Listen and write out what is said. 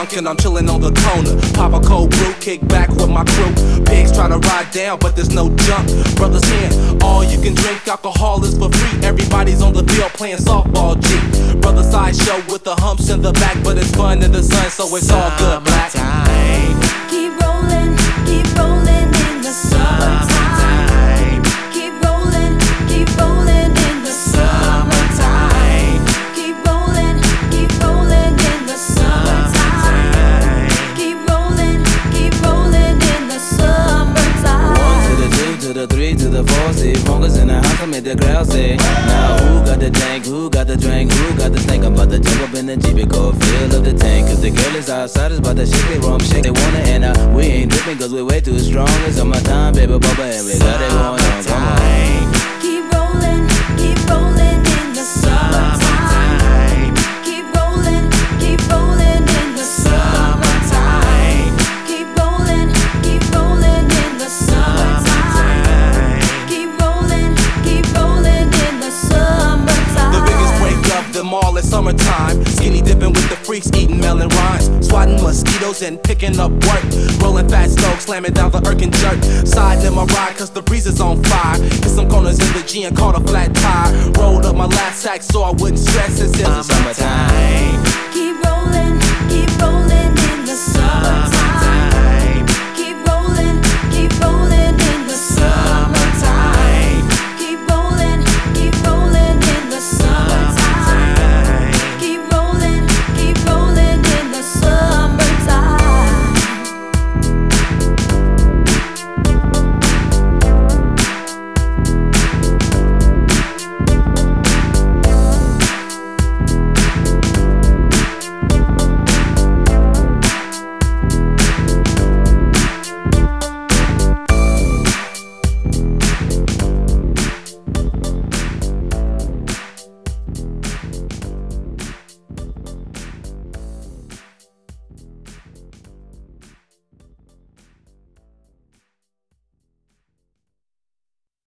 drunk and I'm chillin' on the corner. Pop a cold brew, kick back with my crew. Pigs try to ride down, but there's no jump. Brothers here, all you can drink, alcohol is for free. Everybody's on the field playing softball G. Brother side show with the humps in the back, but it's fun in the sun, so it's all good, black. Keep rolling in the summertime. Keep rolling in the summertime. Keep rolling in the summertime. Keep rolling in the summertime. 1 to the 2 to the 3 to the 4, see focus in the house, I make the crowd say. Now who got the tank, who got the drink, who got the snake? I'm about to jump up in the Jeep and go fill up the tank. Cause the girl is outside, it's about to shake they rum, shake they wanna. And we ain't dripping cause we way too strong. It's on my time, baby, bubba, and we got it going on, come on. Keep rolling in the summertime. Keep rolling in the summertime. Keep rolling in the summertime. Keep rolling in the summertime. The biggest break of them all is summertime. Skinny dipping with the freaks, eating melon rinds, swatting mosquitoes and picking up work. Rolling fat smoke, slamming down the irk and jerk. Side in my ride cause the breeze is on fire. Hit some corners in the G and caught a flat tire. Rolled up my last sack so I wouldn't stress. It's in the summertime.